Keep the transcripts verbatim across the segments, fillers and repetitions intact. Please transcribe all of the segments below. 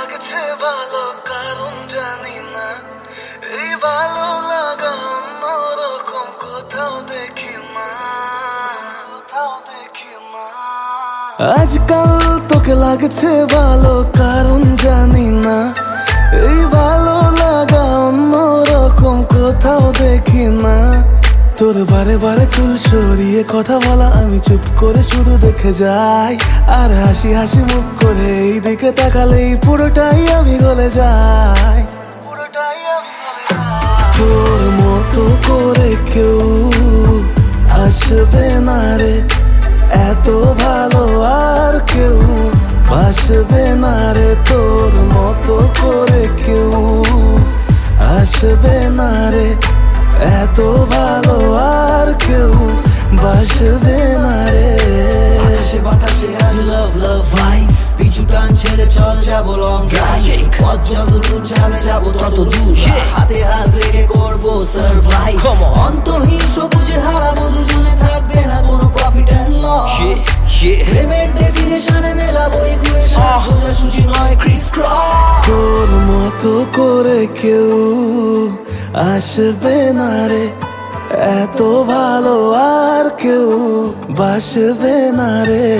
লাগছে ভালো কারণ জানি না, এই ভালো লাগা অন্যরকম কোথাও দেখি না, কোথাও দেখি না। আজকাল তোকে লাগছে ভালো কারণ জানি না, এই ভালো লাগা অন্যরকম কোথাও দেখি না। তোর বারে বারে চুল সরিয়ে কথা বলা আমি চুপ করে শুধু দেখে যাই, আর হাসি হাসি মুখ করে এই দিকে তাকালেই পুরোটাই আমি গলে যাই, পুরোটাই আমি গলে যাই। তোর মতো করে কেউ আসবে না রে, এত ভালো আর কেউ বাসবে না রে। তোর মতো করে কেউ আসবে না রে, এত ভালো আর কেউ বাসবে না রে। আকাশে বাতাসে আজ লাভ লাভ ভাই, পিছু টান ছেড়ে চল যাবো লং ড্রাইভ, পথ যত দূর যাবে যাবো তত দূর, হাতে হাত রেখে করবো সারভাইভ। অন্তহীন সবুজে হারাবো দুজনে, থাকবে না কোনো প্রফিট এন্ড লস। প্রেমের ডেফিনেশনে মেলাবো ইকুয়েশন, সোজাসুজি নয় ক্রিস ক্রস। তোর মতো করে কেউ আসবে না রে, এত ভালো আর কেউ বাসবে না রে।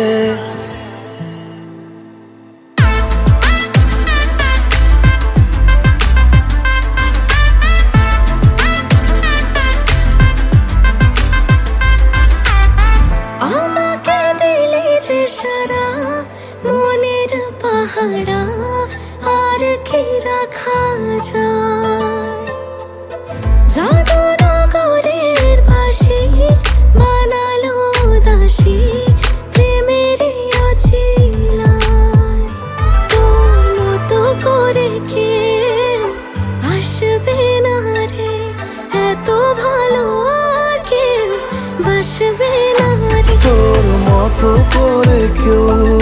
আমাকে দিলে যে সারা মনের পাহারা, আর কি রাখা যায়? জাদুনগরের পাশে বানালো দাসী প্রেমেরই অছিলায়। তোর মতো করে কেউ আসবে না রে, এত ভালো আর কেউ বাসবে না রে। তোর মতো করে কেউ